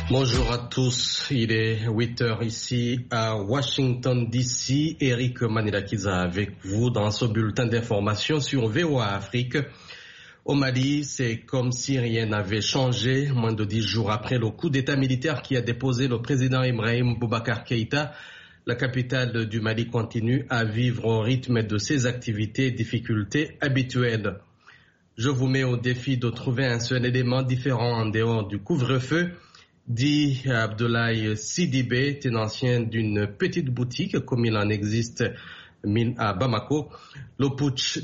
Bonjour à tous, il est 8h ici à Washington DC. Eric Manilakiza avec vous dans ce bulletin d'information sur VOA Afrique. Au Mali, c'est comme si rien n'avait changé. Moins de 10 jours après le coup d'état militaire qui a déposé le président Ibrahim Boubacar Keïta, la capitale du Mali continue à vivre au rythme de ses activités et difficultés habituelles. Je vous mets au défi de trouver un seul élément différent en dehors du couvre-feu, dit Abdoulaye Sidibé, tenancier d'une petite boutique comme il en existe à Bamako. Le putsch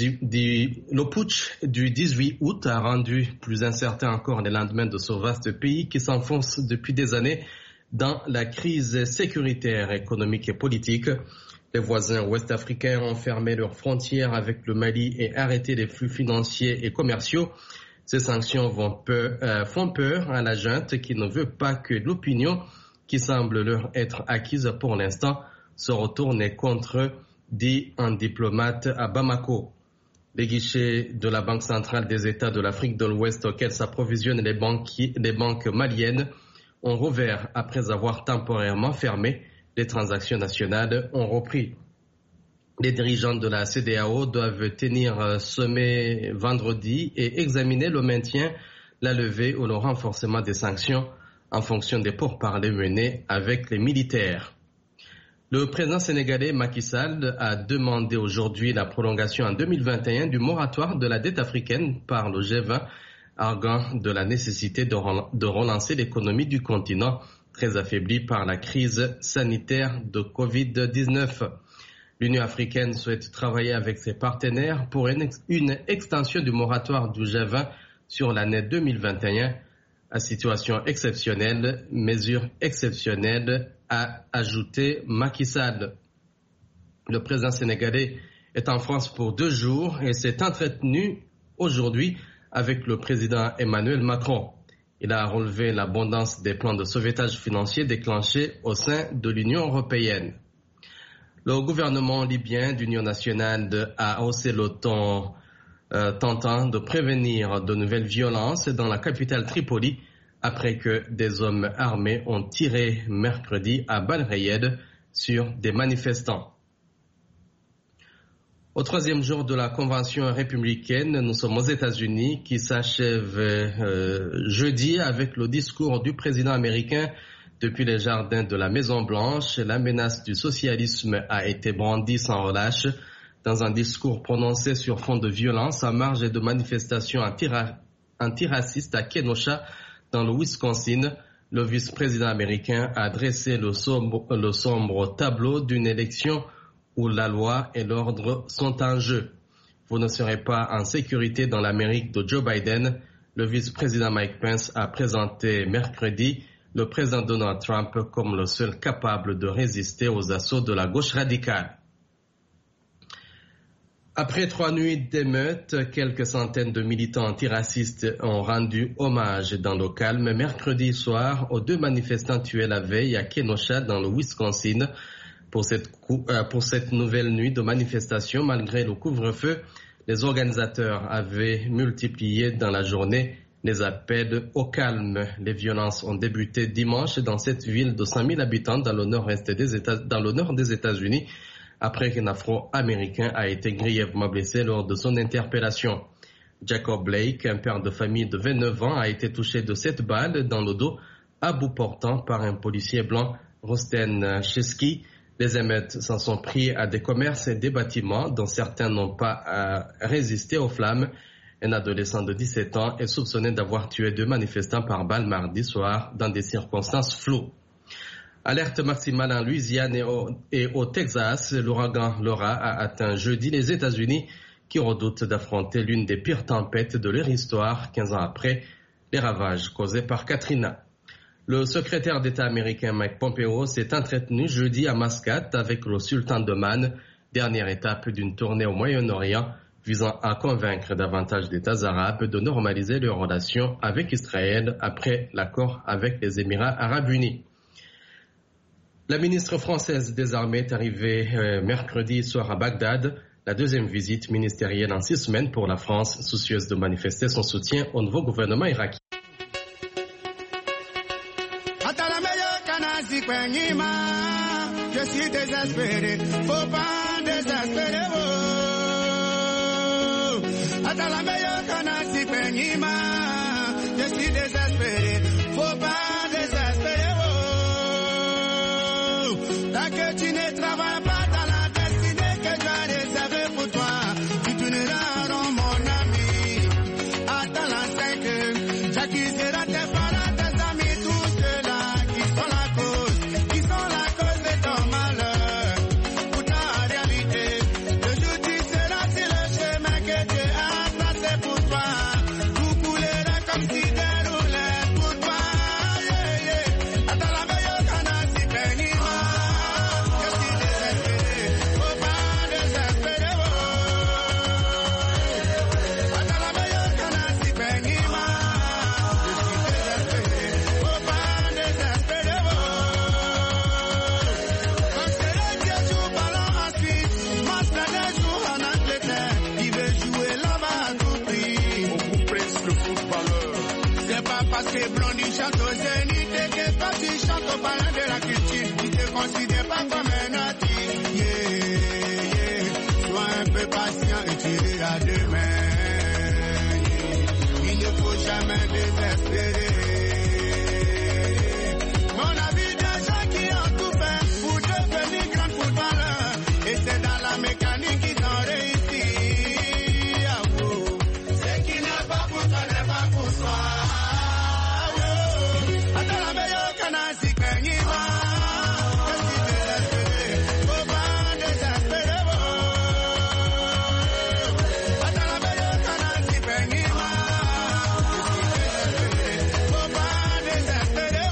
du 18 août a rendu plus incertain encore les lendemains de ce vaste pays qui s'enfonce depuis des années dans la crise sécuritaire, économique et politique. Les voisins ouest-africains ont fermé leurs frontières avec le Mali et arrêté les flux financiers et commerciaux. Ces sanctions font peur à la junte qui ne veut pas que l'opinion qui semble leur être acquise pour l'instant se retourne contre eux, dit un diplomate à Bamako. Les guichets de la Banque centrale des États de l'Afrique de l'Ouest auxquels s'approvisionnent les banques maliennes ont rouvert après avoir temporairement fermé. Les transactions nationales ont repris. Les dirigeants de la CEDEAO doivent tenir sommet vendredi et examiner le maintien, la levée ou le renforcement des sanctions en fonction des pourparlers menés avec les militaires. Le président sénégalais Macky Sall a demandé aujourd'hui la prolongation en 2021 du moratoire de la dette africaine par le G20, arguant de la nécessité de relancer l'économie du continent très affaiblie par la crise sanitaire de Covid-19. L'Union africaine souhaite travailler avec ses partenaires pour une extension du moratoire du G20 sur l'année 2021 à situation exceptionnelle, mesure exceptionnelle, a ajouté Macky Sall. Le président sénégalais est en France pour 2 jours et s'est entretenu aujourd'hui avec le président Emmanuel Macron. Il a relevé l'abondance des plans de sauvetage financier déclenchés au sein de l'Union européenne. Le gouvernement libyen d'Union nationale a haussé le ton tentant de prévenir de nouvelles violences dans la capitale Tripoli après que des hommes armés ont tiré mercredi à balles réelles sur des manifestants. Au 3e jour de la convention républicaine, nous sommes aux États-Unis qui s'achève jeudi avec le discours du président américain depuis les jardins de la Maison-Blanche. La menace du socialisme a été brandie sans relâche dans un discours prononcé sur fond de violence à marge de manifestations antiracistes à Kenosha, dans le Wisconsin. Le vice-président américain a dressé le sombre tableau d'une élection où la loi et l'ordre sont en jeu. Vous ne serez pas en sécurité dans l'Amérique de Joe Biden. Le vice-président Mike Pence a présenté mercredi le président Donald Trump comme le seul capable de résister aux assauts de la gauche radicale. Après 3 nuits d'émeutes, quelques centaines de militants antiracistes ont rendu hommage dans le calme mercredi soir aux 2 manifestants tués la veille à Kenosha dans le Wisconsin. Pour cette nouvelle nuit de manifestation, malgré le couvre-feu, les organisateurs avaient multiplié dans la journée les appels au calme. Les violences ont débuté dimanche dans cette ville de 100 000 habitants dans le nord des États-Unis, après qu'un Afro-Américain a été grièvement blessé lors de son interpellation. Jacob Blake, un père de famille de 29 ans, a été touché de 7 balles dans le dos à bout portant par un policier blanc, Rosten Chesky. Les émeutes s'en sont pris à des commerces et des bâtiments dont certains n'ont pas résisté aux flammes. Un adolescent de 17 ans est soupçonné d'avoir tué 2 manifestants par balle mardi soir dans des circonstances floues. Alerte maximale en Louisiane et au Texas, l'ouragan Laura a atteint jeudi les États-Unis qui redoutent d'affronter l'une des pires tempêtes de leur histoire 15 ans après les ravages causés par Katrina. Le secrétaire d'État américain Mike Pompeo s'est entretenu jeudi à Mascate avec le sultan d'Oman, dernière étape d'une tournée au Moyen-Orient visant à convaincre davantage d'États arabes de normaliser leurs relations avec Israël après l'accord avec les Émirats arabes unis. La ministre française des Armées est arrivée mercredi soir à Bagdad, la 2e visite ministérielle en 6 semaines pour la France, soucieuse de manifester son soutien au nouveau gouvernement irakien. je suis désespéré, faut pas désespérer. Attends la meilleure canasi penima, je suis désespéré, faut pas désespérer. Tant que tu ne travailles pas dans la destinée que tu as réservée pour toi, tu tourneras rond mon ami. Attends la 5 heures, j'accuserai tes parents, tes amis, tous ceux-là qui sont la cause de ton malheur. Pour ta réalité, le jour tu seras sur le chemin que Dieu a tracé pour toi. Tout coulera comme si déroulait pour toi. Attends la meilleure canasi penima, je suis désespéré, faut pas désespérer. Attends la meilleure canasi penima, je suis désespéré, faut pas désespérer. Quand c'est le Dieu joue ballon en Suisse, Master joue en Angleterre, il veut jouer là-bas à tout prix. Beaucoup pressent le footballeur. C'est pas parce que Blondie chante au Zénith et que toi tu chantes au palais de la culture. Tu te considères pas comme un artiste. Sois un peu patient et tu verras demain. Il ne faut jamais désespérer. Mon avis des gens qui ont tout fait pour devenir grand footballeur. Et c'est dans la mécanique qu'ils ont réussi. Ce qui n'est pas pour toi n'est pas pour toi. Attends la meilleure canasi penima, je suis désespéré, faut pas désespérer. Attends la meilleure canasi penima, je suis désespéré, faut pas désespérer.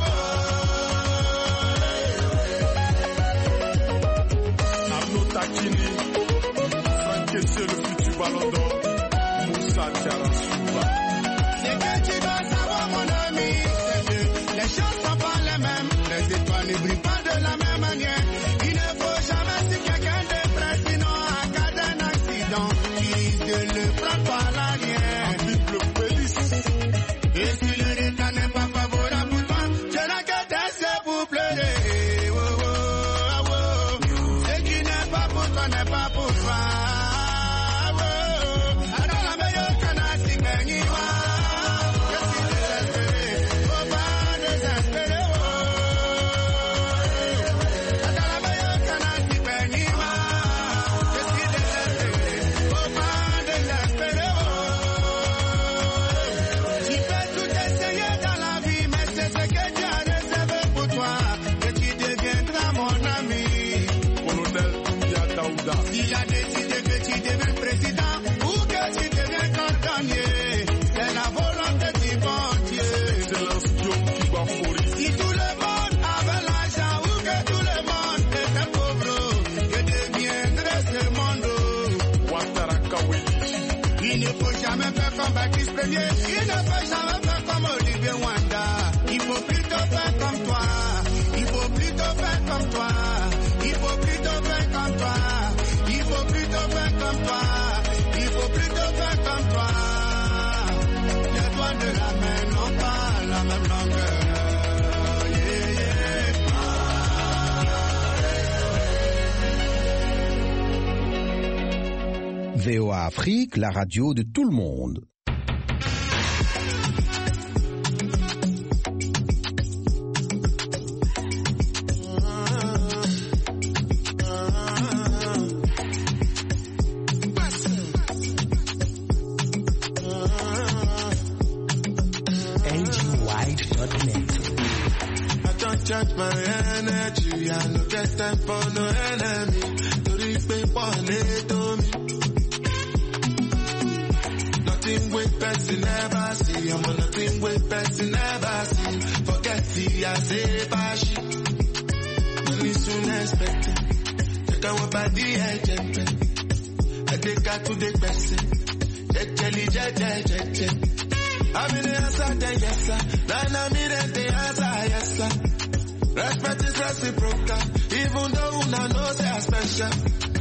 Arnaud Takini, Franck Kessié, le futur ballon d'or, Moussa Diarra-Souba. Ce que tu dois savoir, mon ami, c'est que les choses sont pas les mêmes. Les étoiles ne brillent pas de la même manière. Il ne faut jamais si quelqu'un dépresse, sinon en cas d'un accident, tu risques de le prendre par l'arrière. Bible Pélis, Et si le résultat n'est pas favorable pour toi, tu n'as que tes yeux pour pleurer. Ce qui n'est pas pour toi n'est pas pour toi. Alors la meilleure canasi penima, je suis désespéré, faut pas désespérer. Alors la meilleure canasi penima, je suis désespéré, faut pas désespérer. Tu peux tout essayer dans la vie, mais c'est ce que Dieu a réservé pour toi, que tu deviendras mon ami. Colonel Doumbia Daouda. S'il a décidé que tu deviens président ou que tu deviens cordonnier, c'est la volonté du bon Dieu. Excellence Diom Kibafori. Si tout le monde avait l'argent ou que tout le monde était pauvre, que deviendrait ce monde? Ouattara Kaweli. Il ne faut jamais faire comme Baptiste Ier, il ne faut jamais faire comme Olivier Wanda. Il faut plutôt faire comme toi, il faut plutôt faire comme toi, il faut plutôt faire comme toi, il faut plutôt faire comme toi, il faut plutôt faire comme toi. Les doigts de la main n'ont pas la même longueur. VOA Afrique, la radio de tout le monde. Charge my energy, I no get time for no enemy. Tori pe pole to me. Nothing with person never see, I'm on nothing with person never see. Forget the I say bashi. Money soon expected. Check out what body agent. I take out to the person. Jelly. I'm in the answer, yes sir. Then I'm in the answer, yes sir. Respect is reciprocal, even though una know say I special.